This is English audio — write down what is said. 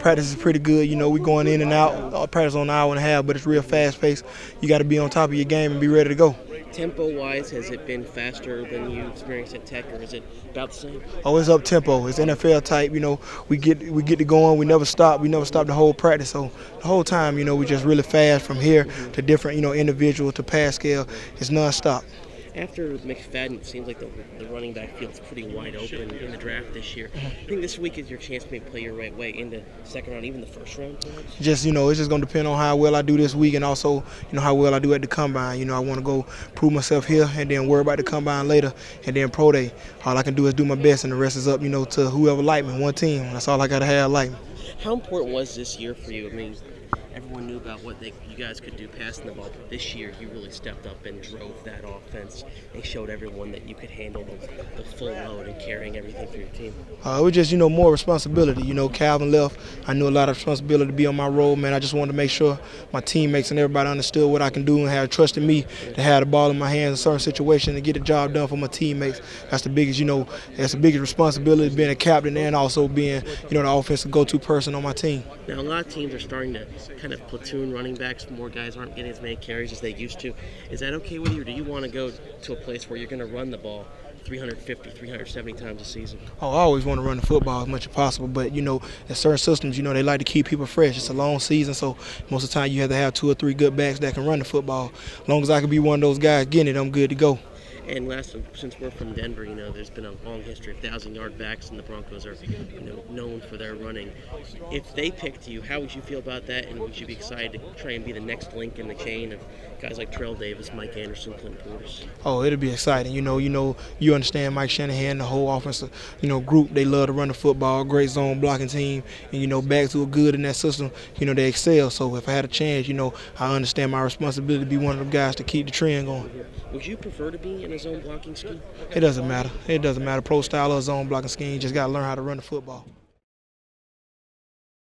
practice is pretty good. You know, we going in and out. Practice on an hour and a half, but it's real fast paced. You got to be on top of your game and be ready to go. Tempo-wise, has it been faster than you experienced at Tech, or is it about the same? Oh, it's up tempo. It's NFL type. You know, we get to going. We never stop. We never stop the whole practice. So the whole time, you know, we just really fast from here to different, you know, individual to pass scale. It's nonstop. After McFadden, it seems like the running back field's pretty wide open in the draft this year. I think this week is your chance to maybe play your right way in the second round, even the first round, perhaps? Just, you know, it's just going to depend on how well I do this week and also, you know, how well I do at the combine. You know, I want to go prove myself here and then worry about the combine later and then pro day. All I can do is do my best and the rest is up, you know, to whoever like me, one team. That's all I got to have like me. How important was this year for you? I mean, everyone knew about what you guys could do passing the ball, but this year you really stepped up and drove that offense and showed everyone that you could handle the full load and carrying everything for your team. It was just, you know, more responsibility. You know, Calvin left. I knew a lot of responsibility to be on my role, man. I just wanted to make sure my teammates and everybody understood what I can do and have trust in me to have the ball in my hands in certain situations and get the job done for my teammates. That's the biggest, you know, that's the biggest responsibility, being a captain and also being, you know, the offensive go-to person on my team. Now, a lot of teams are starting to kind of platoon running backs. More guys aren't getting as many carries as they used to. Is that okay with you, or do you want to go to a place where you're going to run the ball 350, 370 times a season? Oh, I always want to run the football as much as possible, but, you know, in certain systems, you know, they like to keep people fresh. It's a long season, so most of the time you have to have 2 or 3 good backs that can run the football. As long as I can be one of those guys getting it, I'm good to go. And last, since we're from Denver, you know, there's been a long history of 1,000-yard backs, and the Broncos are, you know, known for their running. If they picked you, how would you feel about that? And would you be excited to try and be the next link in the chain of guys like Terrell Davis, Mike Anderson, Clint Portis? Oh, it'll be exciting. You understand Mike Shanahan, the whole offensive, you know, group. They love to run the football, great zone blocking team, and, you know, backs who are good in that system, you know, they excel. So if I had a chance, you know, I understand my responsibility to be one of the guys to keep the trend going. Would you prefer to be in a zone blocking scheme? It doesn't matter. It doesn't matter. Pro style or zone blocking scheme. You just got to learn how to run the football.